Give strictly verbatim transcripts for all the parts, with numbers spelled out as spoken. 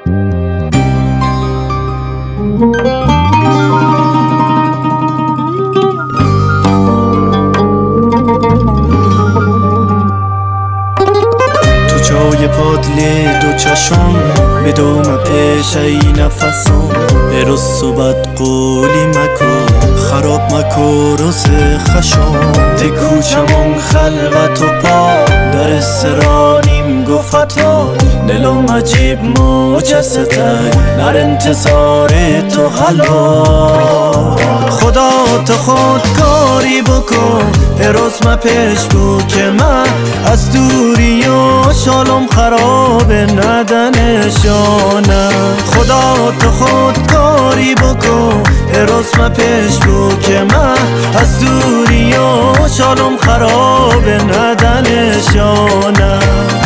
جای پادلی دو چشم به دوم پیش ای نفسم برس و بد قولی مکو خراب مکو روز خشم ده کوچمون خلوت و پا در استرانیم گفتا دلم عجیب مجسته در انتظار تو حالا خدا تو خودکاری بکن روز ما پیش بو که من از دوری و شالم خراب ندنشانه خدا تو خودکاری بکن روز ما پیش بو که من از دوری و شالم خراب ندنشانه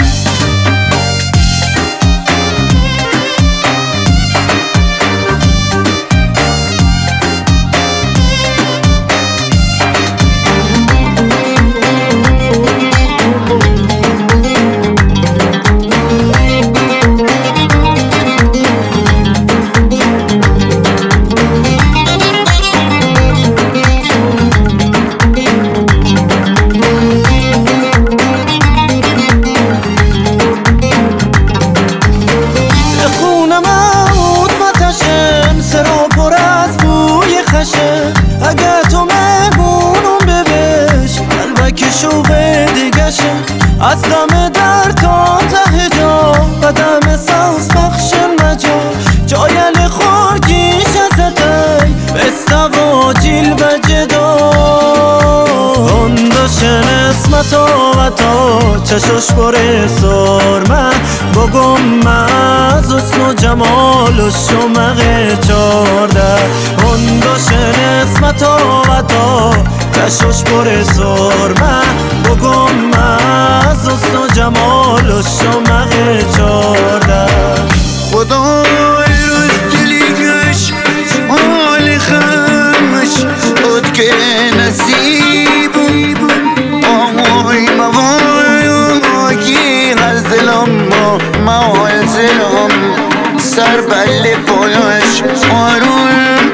اگه تو مهمونم ببش قلبک شوق دیگشه از دم در تا ته جا قدم سوز بخش مجا جایل خورگیش ازده بستا و جیل و جدا هنداشن اسمتا و تا چشش بره سرمه بگم از حسن و جمال و شمق چارده هنداشن اسمتا و تا چشش بره سرمه بگم از حسن و جمال و شمق چارده خدا روز دلیگش حال خمش خود که نصیب آمای موایی از دلم ما موازلم سر بله پالش آروم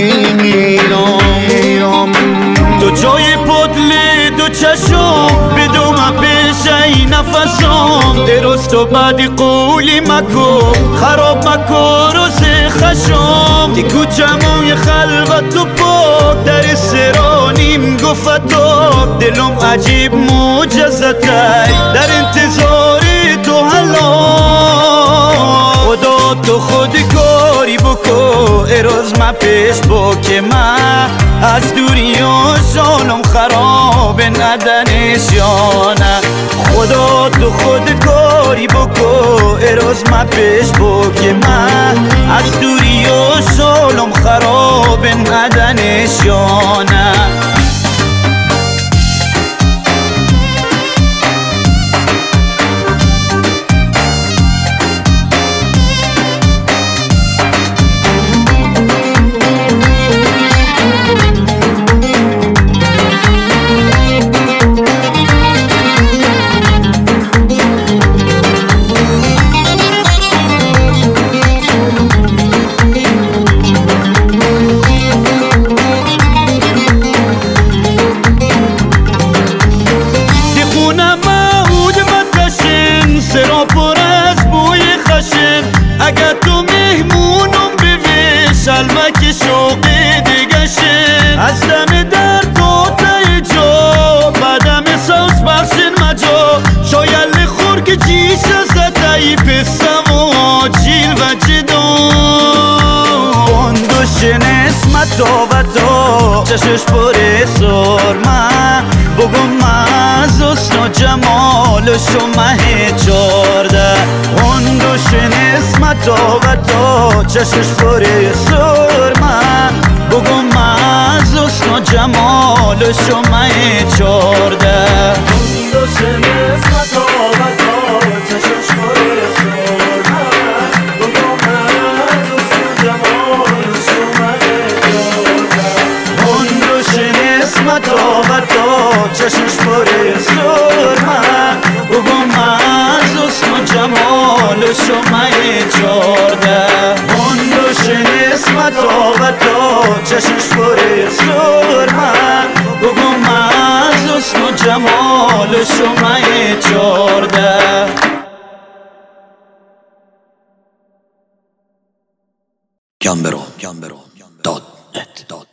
بمیرم دو جای پدلی دو چشم بدو ما پیش ای نفسم درست و بعدی قولی مکو خراب مکو روز خشم دی کوچمون خلوت و پاک در سرانیم گفتا دلم عجیب مجزتای در انتظار تو حالا خدا تو خودکاری بکو اروز ما پیش با که من از دوری و شالم خراب ندنشانه خدا تو خودکاری بکو اروز ما پیش با که من از دوری و شالم خراب ندنشانه اگه تو مهمونم بویش شلمک شوق دیگشه از دم در تو تای جا بدم سوز بخشن مجا شایل خور که جیش زدهی پسم و جیل و جدا بندوشن اسمتا و تا چشش پره سرمه بگم از حسن و جمال و شمه چارده هندوشن اسمتا و تا چشش پره سرمه بگم از حسن و جمال و شمه چارده هندوشن اسمتا و تا چشش پره سرمه بگم از حسن و جمال و شمه چارده هندوشن اسمتا و تا چشش پره سرمه بگم از حسن و جمال شمعه چارده هندوش نسمت آبتا چشش پره سرمه بگو از حسن و جمال شمعه چارده گمبرو دات نت